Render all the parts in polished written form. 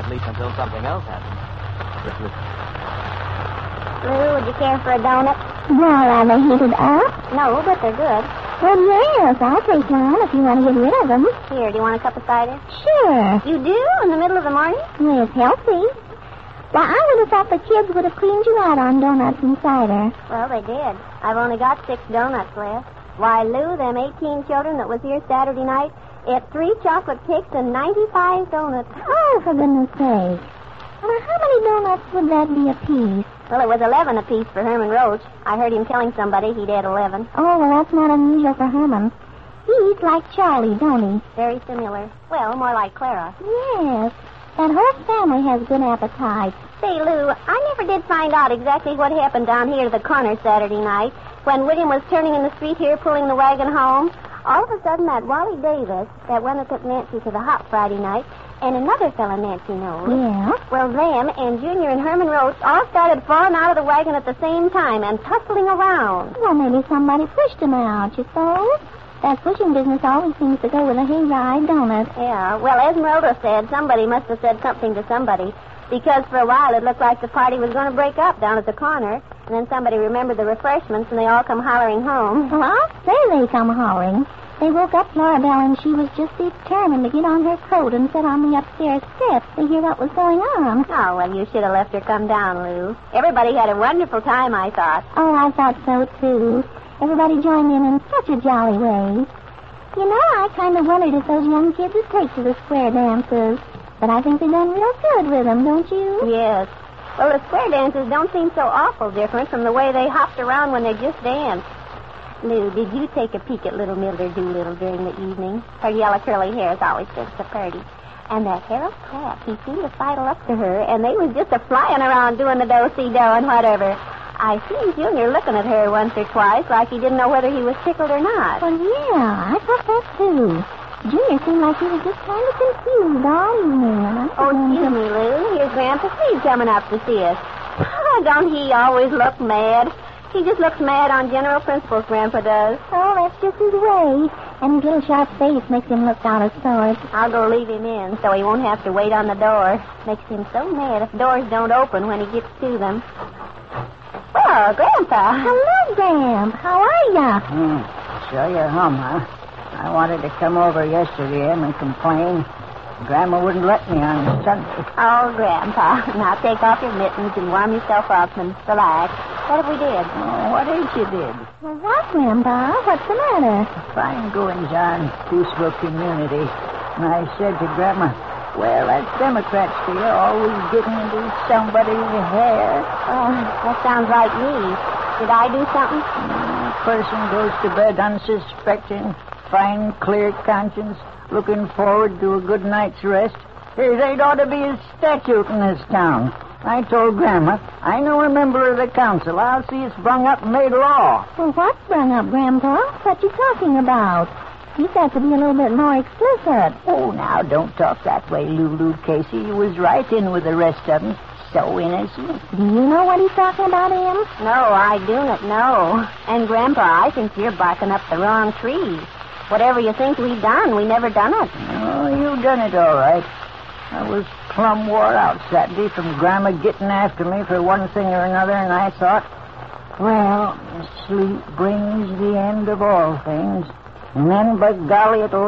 At least until something else happens. Lou, would you care for a donut? Well, are they heated up? No, but they're good. Well, yes, I'll take one if you want to get rid of them. Here, do you want a cup of cider? Sure. You do? In the middle of the morning? Well, it's healthy. Why, I would have thought the kids would have cleaned you out on donuts and cider. Well, they did. I've only got 6 donuts left. Why, Lou, them 18 children that was here Saturday night ate 3 chocolate cakes and 95 donuts. Oh, for goodness sake. Well, how many donuts would that be apiece? Well, it was 11 apiece for Herman Roach. I heard him telling somebody he'd ate 11. Oh, well, that's not unusual for Herman. He eats like Charlie, don't he? Very similar. Well, more like Clara. Yes. That whole family has good appetite. Say, Lou, I never did find out exactly what happened down here to the corner Saturday night when William was turning in the street here pulling the wagon home. All of a sudden, that Wally Davis, that one that took Nancy to the hop Friday night, and another fella Nancy knows. Yeah? Well, them and Junior and Herman Roach all started falling out of the wagon at the same time and tussling around. Well, maybe somebody pushed them out, you suppose? That pushing business always seems to go with a hayride, don't it? Yeah, well, Esmeralda said somebody must have said something to somebody, because for a while it looked like the party was going to break up down at the corner, and then somebody remembered the refreshments and they all come hollering home. Well, I'll say they come hollering. They woke up Florabelle and she was just determined to get on her coat and sit on the upstairs steps to hear what was going on. Oh, well, you should have left her come down, Lou. Everybody had a wonderful time, I thought. Oh, I thought so, too. Everybody joined in such a jolly way. You know, I kind of wondered if those young kids would take to the square dances. But I think they done real good with them, don't you? Yes. Well, the square dances don't seem so awful different from the way they hopped around when they just danced. Lou, did you take a peek at little Mildred Doolittle during the evening? Her yellow curly hair is always just so pretty. And that Harold Pratt, he seemed to sidle up to her, and they was just a-flying around doing the do-si-do and whatever. I seen Junior looking at her once or twice like he didn't know whether he was tickled or not. Well, yeah, I thought that, too. Junior seemed like he was just kind of confused all evening. Excuse me, Lou. Here's Grandpa Steve coming up to see us. Oh, don't he always look mad? He just looks mad on general principles, Grandpa does. Oh, that's just his way. And his little sharp face makes him look out of sorts. I'll go leave him in so he won't have to wait on the door. Makes him so mad if doors don't open when he gets to them. Oh, Grandpa. Hello, Gramp. How are ya? So you're home, huh? I wanted to come over yesterday and complain. Grandma wouldn't let me on Sunday. Oh, Grandpa. Now take off your mittens and warm yourself up and relax. What have we did? Oh, what ain't you did? Well, what, Grandpa? What's the matter? Fine goings on, peaceful community. And I said to Grandma, well, that Democrats deal always getting into somebody's hair. Oh, that sounds like me. Did I do something? A person goes to bed unsuspecting, fine, clear conscience, looking forward to a good night's rest. There ought to be a statute in this town. I told Grandma, I know a member of the council. I'll see it's brung up and made law. Well, what's brung up, Grandpa? What you talking about? You've got to be a little bit more explicit. Oh, now, don't talk that way, Lulu Casey. You was right in with the rest of them. So innocent. Do you know what he's talking about, Em? No, I do not know. And, Grandpa, I think you're barking up the wrong tree. Whatever you think we done, we never done it. Oh, you done it all right. I was plumb wore out Saturday from Grandma getting after me for one thing or another, and I thought, well, sleep brings the end of all things. And then, by golly, at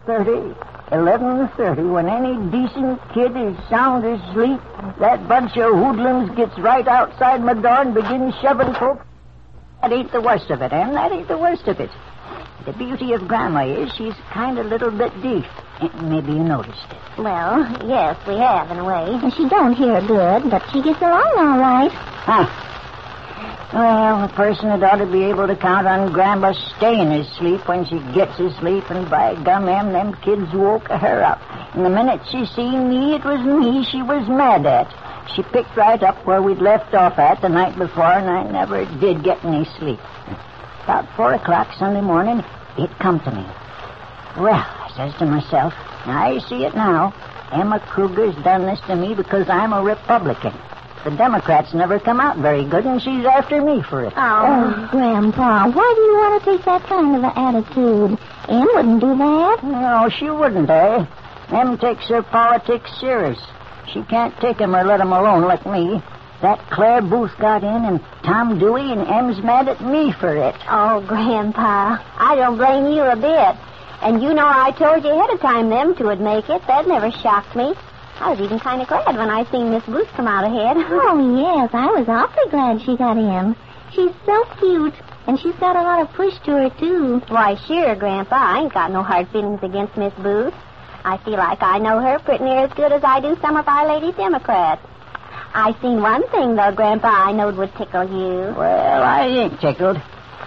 11:30, when any decent kid is sound asleep, that bunch of hoodlums gets right outside my door and begins shoving folks. That ain't the worst of it, Em. That ain't the worst of it. The beauty of Grandma is she's kind of a little bit deaf. Maybe you noticed it. Well, yes, we have, in a way. And she don't hear good, but she gets along all right. Huh. Well, a person had ought to be able to count on Grandma staying asleep when she gets asleep, and by gum, Em, them kids woke her up. And the minute she seen me, it was me she was mad at. She picked right up where we'd left off at the night before, and I never did get any sleep. About 4 o'clock Sunday morning, it come to me. Well, I says to myself, I see it now. Emma Kruger's done this to me because I'm a Republican. The Democrats never come out very good, and she's after me for it. Oh, Grandpa, why do you want to take that kind of an attitude? Em wouldn't do that. No, she wouldn't, eh? Em takes her politics serious. She can't take 'em or let 'em alone like me. That Claire Booth got in, and Tom Dewey, and Em's mad at me for it. Oh, Grandpa, I don't blame you a bit. And you know I told you ahead of time them two would make it. That never shocked me. I was even kind of glad when I seen Miss Booth come out ahead. Oh, yes, I was awfully glad she got in. She's so cute, and she's got a lot of push to her, too. Why, sure, Grandpa, I ain't got no hard feelings against Miss Booth. I feel like I know her pretty near as good as I do some of our lady Democrats. I seen one thing, though, Grandpa, I knowed would tickle you. Well, I ain't tickled.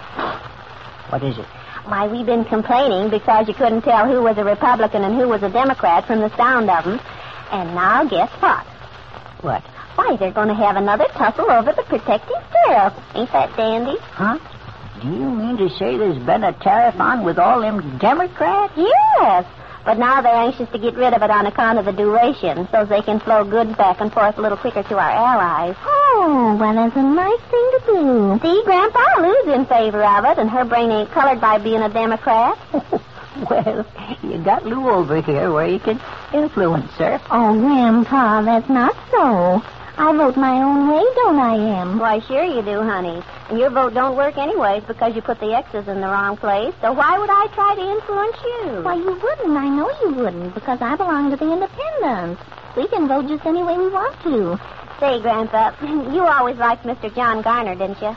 What is it? Why, we've been complaining because you couldn't tell who was a Republican and who was a Democrat from the sound of them. And now guess what? What? Why, they're going to have another tussle over the protective tariff. Ain't that dandy? Huh? Do you mean to say there's been a tariff on with all them Democrats? Yes. But now they're anxious to get rid of it on account of the duration, so they can flow goods back and forth a little quicker to our allies. Oh, well, that's a nice thing to do. See, Grandpa, Lou's in favor of it, and her brain ain't colored by being a Democrat. Well, you got Lou over here where you can influence her. Oh, Grandpa, that's not so. I vote my own way, don't I, Em? Why, sure you do, honey. And your vote don't work anyways because you put the X's in the wrong place. So why would I try to influence you? Why, you wouldn't. I know you wouldn't, because I belong to the Independents. We can vote just any way we want to. Say, Grandpa, you always liked Mr. John Garner, didn't you?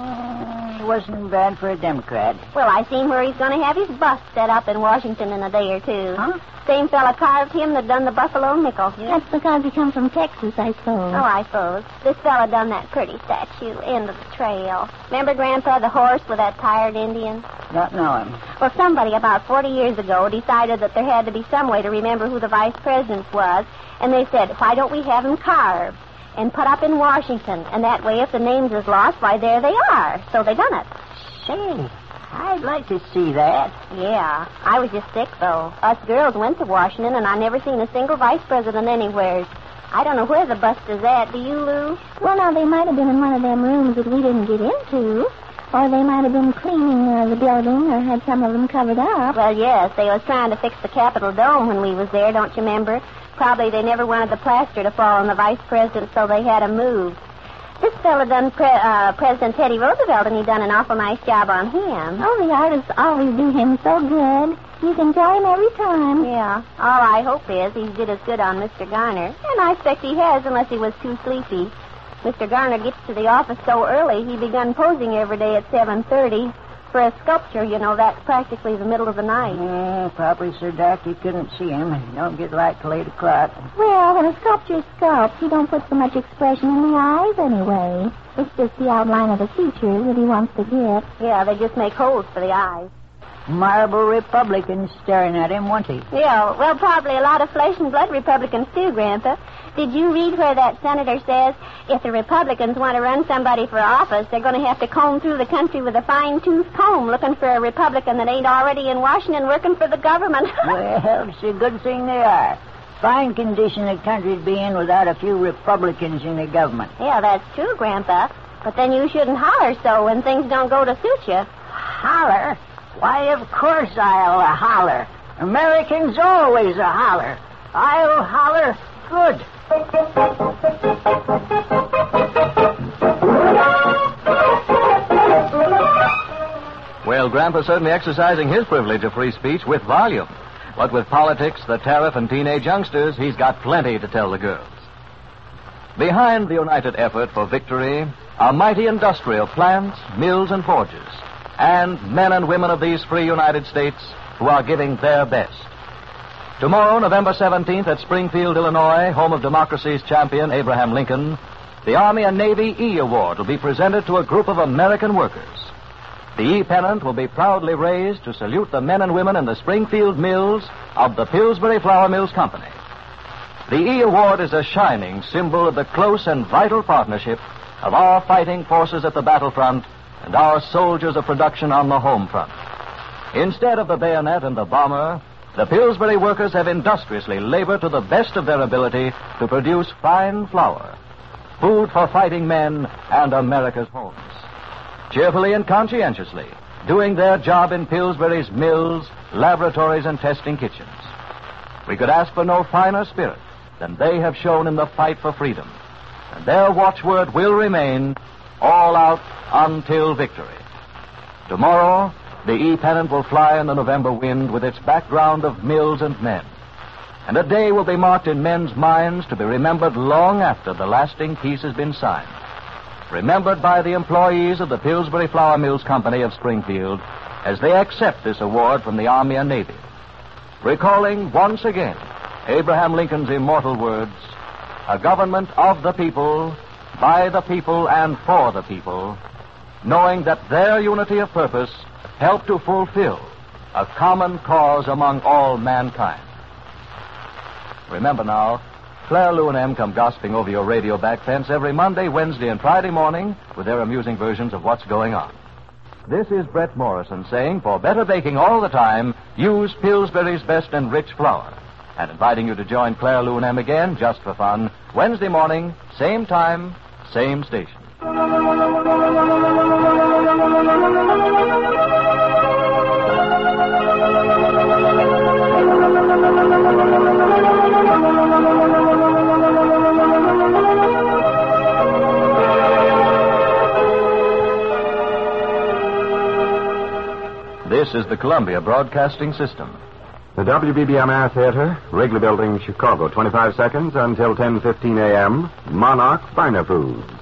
He wasn't bad for a Democrat. Well, I seen where he's going to have his bust set up in Washington in a day or two. Huh? Same fella carved him that done the Buffalo Nickel. That's because he comes from Texas, I suppose. Oh, I suppose. This fella done that pretty statue, end of the trail. Remember, Grandpa, the horse with that tired Indian? Not know him. Well, somebody about 40 years ago decided that there had to be some way to remember who the vice president was, and they said, why don't we have him carved and put up in Washington? And that way, if the names is lost, why, there they are. So they done it. Say, I'd like to see that. Yeah, I was just sick, though. Us girls went to Washington, and I never seen a single vice president anywhere. I don't know where the bust is at. Do you, Lou? Well, now, they might have been in one of them rooms that we didn't get into. Or they might have been cleaning the building or had some of them covered up. Well, yes, they was trying to fix the Capitol dome when we was there, don't you remember? Probably they never wanted the plaster to fall on the vice president, so they had him moved. This fella done President Teddy Roosevelt, and he done an awful nice job on him. Oh, the artists always do him so good. You can tell him every time. Yeah. All I hope is he did as good on Mr. Garner. And I expect he has, unless he was too sleepy. Mr. Garner gets to the office so early, he begun posing every day at 7:30. For a sculpture, you know, that's practically the middle of the night. Yeah, probably so dark you couldn't see him. He don't get light till 8 o'clock. Well, when a sculpture sculpts, he don't put so much expression in the eyes anyway. It's just the outline of the features that he wants to get. Yeah, they just make holes for the eyes. Marble Republicans staring at him, won't he? Yeah, well, probably a lot of flesh and blood Republicans, too, Grandpa. Did you read where that senator says if the Republicans want to run somebody for office, they're going to have to comb through the country with a fine-tooth comb looking for a Republican that ain't already in Washington working for the government? Well, it's a good thing they are. Fine condition the country'd be in without a few Republicans in the government. Yeah, that's true, Grandpa. But then you shouldn't holler so when things don't go to suit you. Holler? Why, of course I'll holler. Americans always holler. I'll holler good. Well, Grandpa's certainly exercising his privilege of free speech with volume. But with politics, the tariff, and teenage youngsters, he's got plenty to tell the girls. Behind the united effort for victory are mighty industrial plants, mills, and forges, and men and women of these free United States who are giving their best. Tomorrow, November 17th, at Springfield, Illinois, home of democracy's champion, Abraham Lincoln, the Army and Navy E Award will be presented to a group of American workers. The E pennant will be proudly raised to salute the men and women in the Springfield mills of the Pillsbury Flour Mills Company. The E Award is a shining symbol of the close and vital partnership of our fighting forces at the battlefront and our soldiers of production on the home front. Instead of the bayonet and the bomber, the Pillsbury workers have industriously labored to the best of their ability to produce fine flour, food for fighting men and America's homes. Cheerfully and conscientiously, doing their job in Pillsbury's mills, laboratories, and testing kitchens. We could ask for no finer spirit than they have shown in the fight for freedom. And their watchword will remain, all out until victory. Tomorrow, the E-pennant will fly in the November wind with its background of mills and men. And a day will be marked in men's minds to be remembered long after the lasting peace has been signed. Remembered by the employees of the Pillsbury Flour Mills Company of Springfield as they accept this award from the Army and Navy. Recalling once again Abraham Lincoln's immortal words, a government of the people, by the people, and for the people, knowing that their unity of purpose helped to fulfill a common cause among all mankind. Remember now, Claire, Lou, and Em come gossiping over your radio back fence every Monday, Wednesday, and Friday morning with their amusing versions of what's going on. This is Brett Morrison saying, for better baking all the time, use Pillsbury's Best and Rich Flour. And inviting you to join Claire, Lou, and Em again, just for fun, Wednesday morning, same time, same station. This is the Columbia Broadcasting System. The WBBM Theater, Wrigley Building, Chicago. 25 seconds until 10:15 a.m. Monarch Finer Foods.